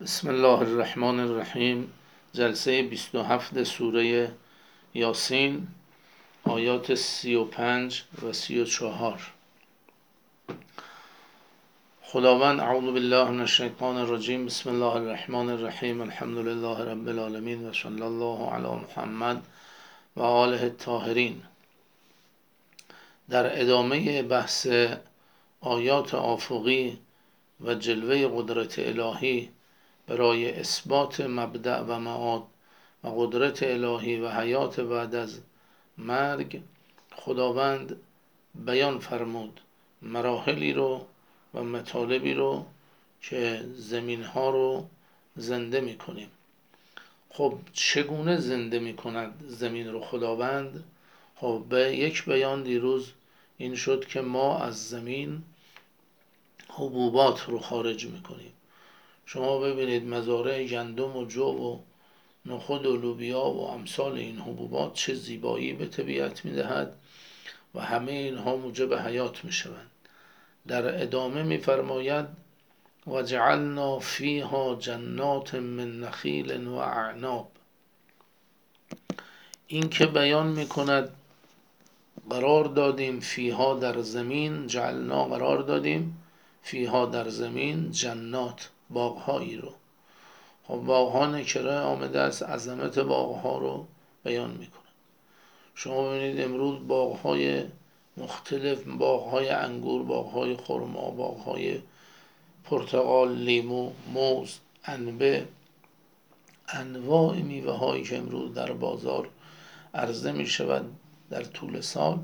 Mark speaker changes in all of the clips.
Speaker 1: بسم الله الرحمن الرحیم. جلسه 27 سوره یاسین، آیات 35 و 34. خداوند: اعوذ بالله من الشیطان الرجیم، بسم الله الرحمن الرحیم، الحمد لله رب العالمین و صلی الله علی محمد و آله الطاهرین. در ادامه بحث آیات آفاقی و جلوه قدرت الهی برای اثبات مبدأ و معاد و قدرت الهی و حیات بعد از مرگ، خداوند بیان فرمود مراحلی رو و مطالبی رو که زمین ها رو زنده میکنیم. خب چگونه زنده میکند زمین رو خداوند؟ خب به یک بیان دیروز این شد که ما از زمین حبوبات رو خارج میکنیم. شما ببینید مزارع گندم و جو و نخود و لوبیا و امثال این حبوبات چه زیبایی به طبیعت میدهد و همه اینها موجب حیات میشوند. در ادامه میفرماید و جعلنا فیها جنات من نخیل و اعناب. این که بیان میکند قرار دادیم فیها در زمین، جعلنا قرار دادیم فیها در زمین جنات، باغهایی رو. خب باغها نکره آمده است، عظمت باغها رو بیان میکنه. شما ببینید امروز باغهای مختلف، باغهای انگور، باغهای خرما، باغهای پرتقال، لیمو، موز، عنبه، انواع میوه هایی که امروز در بازار عرضه می شود در طول سال،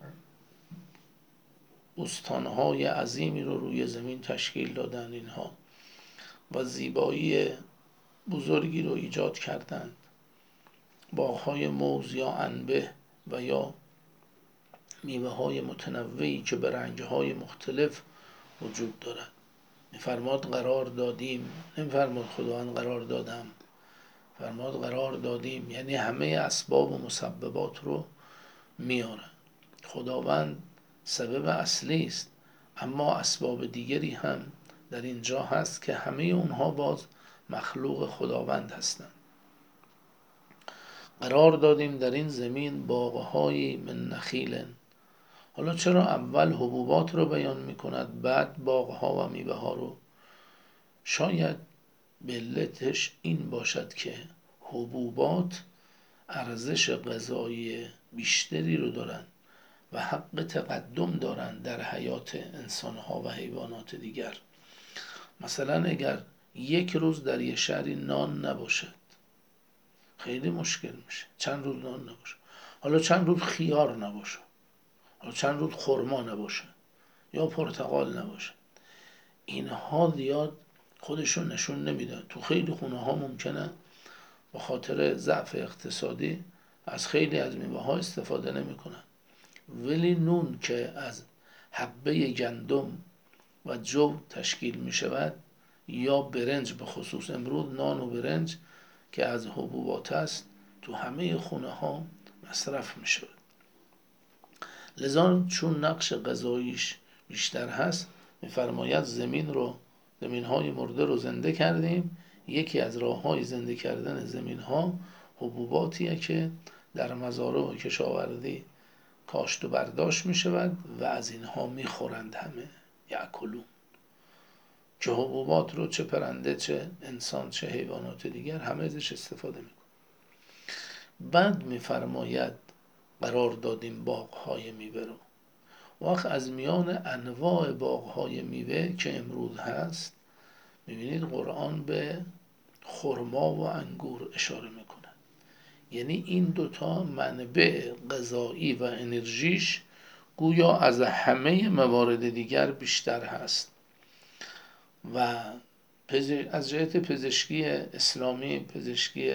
Speaker 1: بستانهای عظیمی رو روی زمین تشکیل دادن اینها و زیبایی بزرگی رو ایجاد کردند. باغهای موز یا عنبه و یا میوه های متنوعی که به رنگهای مختلف وجود دارد. میفرماد قرار دادیم، نمیفرماد خداوند قرار دادم، فرماد قرار دادیم، یعنی همه اسباب و مسببات رو میارن. خداوند سبب اصلی است، اما اسباب دیگری هم در اینجا هست که همه اونها باز مخلوق خداوند هستند. قرار دادیم در این زمین باغهای من نخیل. حالا چرا اول حبوبات رو بیان میکند بعد باغها و میوه ها رو؟ شاید به علتش این باشد که حبوبات ارزش غذایی بیشتری رو دارن و حق تقدم دارن در حیات انسانها و حیوانات دیگر. مثلا اگر یک روز در یه شهری نان نباشد خیلی مشکل میشه، چند روز نان نباشه، حالا چند روز خیار نباشه، حالا چند روز خرما نباشه یا پرتقال نباشه، اینها زیاد خودشون نشون نمیدن. تو خیلی خونه ها ممکنه به خاطر ضعف اقتصادی از خیلی از میوه ها استفاده نمیکنن، ولی نون که از حبه گندم و جو تشکیل می شود یا برنج، به خصوص امروز نان و برنج که از حبوبات است تو همه خونه ها مصرف می شود. لذا چون نقش غذاییش بیشتر هست میفرماید زمین های مرده رو زنده کردیم. یکی از راه های زنده کردن زمین ها حبوباتیه که در مزارع و کشاورزی کاشت و برداشت می شود و از اینها می خورند همه، یأکلون، که حبوبات رو چه پرنده چه انسان چه حیوانات دیگر همه ازش استفاده می کنند. بعد می فرماید قرار دادیم باغهای میوه رو. وقت از میان انواع باغهای میوه که امروز هست میبینید قرآن به خرما و انگور اشاره میکنه. یعنی این دوتا منبع غذایی و انرژیش گویا از همه موارد دیگر بیشتر هست و از جهت پزشکی اسلامی، پزشکی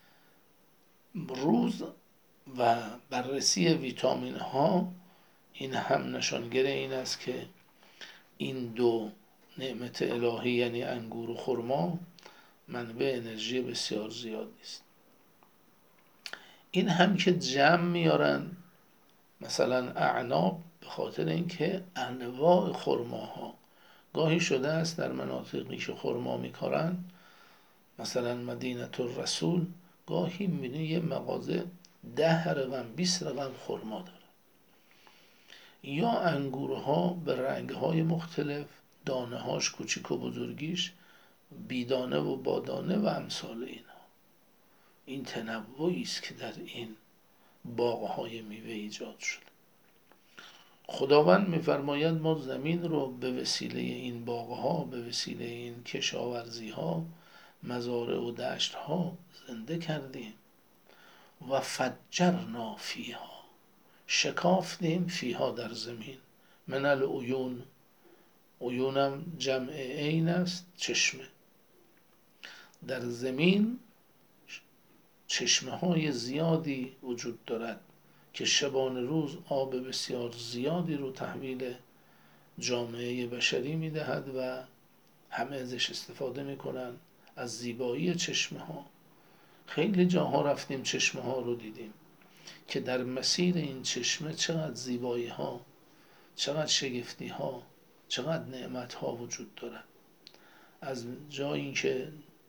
Speaker 1: روز و بررسی ویتامین ها، این هم نشانگر این است که این دو نعمت الهی یعنی انگور و خرما منبع انرژی بسیار زیادی است. این هم که جمع میارن مثلا اعناب، به خاطر اینکه انواع خرماها گاهی شده است در مناطقی که خرما میکارن مثلا مدینه الرسول گاهی میبینی یه مغازه 10 رقم 20 رقم خرما داره، یا انگورها به رنگهای مختلف، دانه هاش کوچیک و بزرگیش، بیدانه و بادانه و امثال اینا. این تنوعی است که در این باغهای میوه ایجاد شده. خداوند میفرماید ما زمین رو به وسیله این باغها، به وسیله این کشاورزیها، مزارع و دشتها زنده کردیم. و فجرنا فیها، شکافتیم فیها در زمین، من العیون، عیونم جمع عین است، چشمه. در زمین چشمه های زیادی وجود دارد که شبانه روز آب بسیار زیادی رو تحویل جامعه بشری میدهد و همه ازش استفاده میکنن. از زیبایی چشمه ها خیلی جاها رفتیم، چشمه ها رو دیدیم که در مسیر این چشمه چقدر زیبایی ها، چقدر شگفتی ها، چقدر نعمت ها وجود دارد. از جایی که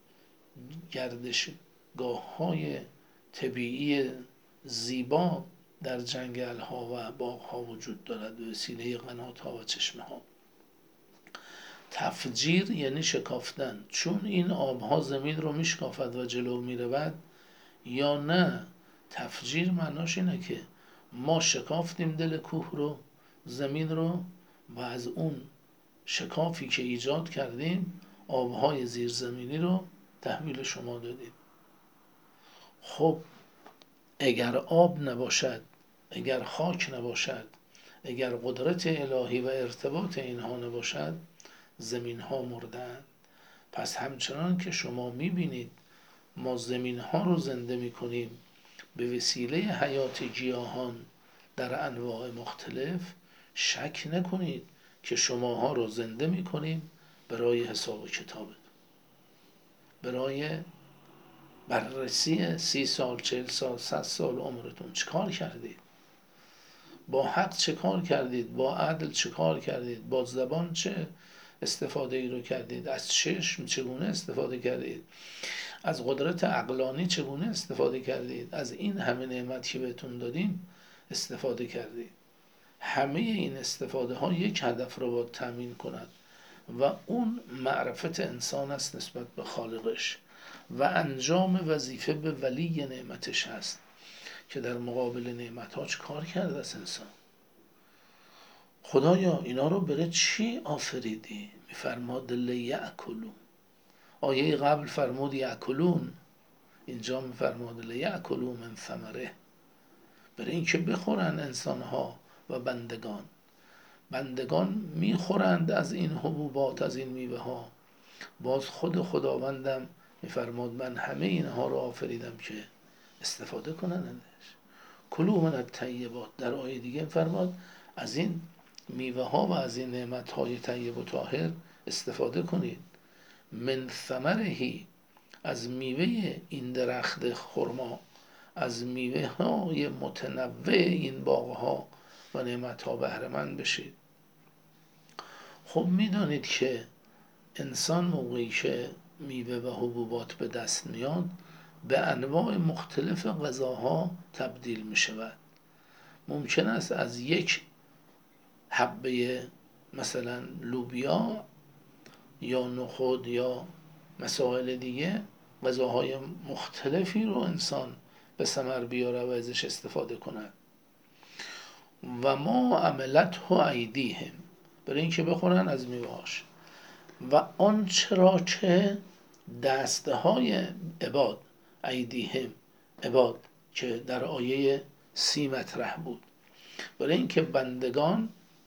Speaker 1: گردشگاه های طبیعی زیبا در جنگل ها و باغ ها وجود دارد به وسیله قنات ها و چشمه ها. تفجیر یعنی شکافتن، چون این آبها زمین رو میشکافد و جلو میرود، یا نه تفجیر معناش اینه که ما شکافتیم دل کوه رو، زمین رو، و از اون شکافی که ایجاد کردیم آبهای زیرزمینی رو تحویل شما دادیم. خب اگر آب نباشد، اگر خاک نباشد، اگر قدرت الهی و ارتباط اینها نباشد، زمین ها مردن. پس همچنان که شما میبینید ما زمین ها رو زنده میکنیم به وسیله حیات گیاهان در انواع مختلف، شک نکنید که شماها رو زنده میکنیم برای حساب و کتابت، برای بررسی 30 سال 40 سال 100 سال عمرتون چه کار کردید، با حق چه کار کردید، با عدل چه کار کردید، با زبان چه استفاده ای رو کردید، از چشم چگونه استفاده کردید، از قدرت عقلانی چگونه استفاده کردید، از این همه نعمت که بهتون دادیم استفاده کردید. همه این استفاده ها یک هدف رو باید تامین کند و اون معرفت انسان است نسبت به خالقش و انجام وظیفه به ولی نعمتش هست که در مقابل نعمت ها چه کار کرده است انسان. خدایا اینا رو برای چی آفریدی؟ میفرماد لیأکلون. آیه قبل فرمود یأکلون، اینجا میفرماد لیأکلوا من ثمره، برای اینکه بخورن انسان ها و بندگان. بندگان میخورند از این حبوبات، از این میوه ها. باز خود خداوندم میفرماد من همه اینها رو آفریدم که استفاده کنن ازش. کلوا من الطیبات، در آیه دیگه میفرماد از این میوه ها و از این نعمت های طیب و طاهر استفاده کنید. من ثمرهی، از میوه این درخت خرما، از میوه های متنوع این باغ ها و نعمت ها بهره مند بشید. خب میدانید که انسان موقعی که میوه و حبوبات به دست میاد به انواع مختلف غذاها تبدیل می شود. ممکن است از یک حبه مثلا لوبیا یا نخود یا مسائل دیگه غذاهای مختلفی رو انسان به ثمر بیاره و ازش استفاده کند. و ما عملته ایدیهم، برای اینکه بخورن از میوهاش، و آنچه را که دستهای عباد، ایدیهم عباد که در آیه 30 مطرح بود، برای اینکه بندگان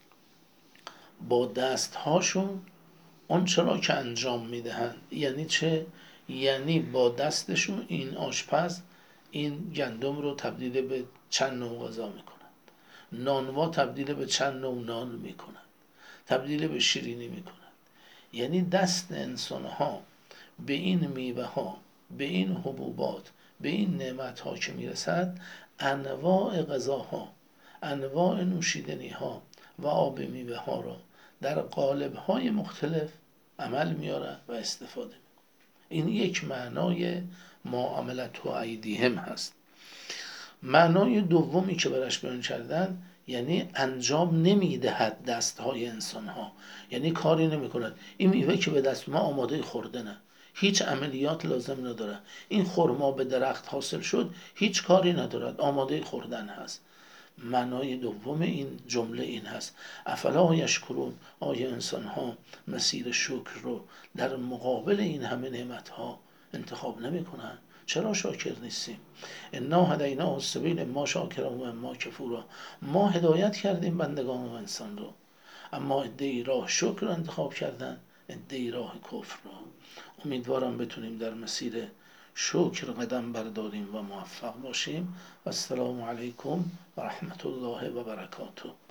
Speaker 1: با دستهاشون آنچه را که انجام میدهند. یعنی چه؟ یعنی با دستشون این آشپز این گندم رو تبدیل به چند نوع غذا میکنند، نانوا تبدیل به چند نوع نان میکنند، تبدیل به شیرینی میکنند. یعنی دست انسان ها به این میوه ها، به این حبوبات، به این نعمت ها که میرسد، انواع غذاها، انواع نوشیدنی ها و آب میوه ها را در قالب های مختلف عمل میاره و استفاده. این یک معنای معاملت و ایدیهم هست. معنای دومی که برش بیان کردن یعنی انجام نمیدهد دستهای انسان ها، یعنی کاری نمی کند. این میوه که به دست ما آماده خوردنه، هیچ عملیات لازم نداره. این خرما به درخت حاصل شد، هیچ کاری ندارد، آماده خوردن هست. معنای دوم این جمله این هست: افلا یشکرون، آیا انسان ها مسیر شکر رو در مقابل این همه نعمت ها انتخاب نمی کنن؟ چرا شاکر نیستیم؟ انا هدیناه السبیل، ما شاکرا و ما کفورا. ما هدایت کردیم بندگان و انسان رو، اما عده‌ای راه شکر رو انتخاب کردن، عده‌ای راه کفر رو. امیدوارم بتونیم در مسیر شکر قدم برداریم و موفق باشیم. و السلام علیکم و رحمت الله و برکاته.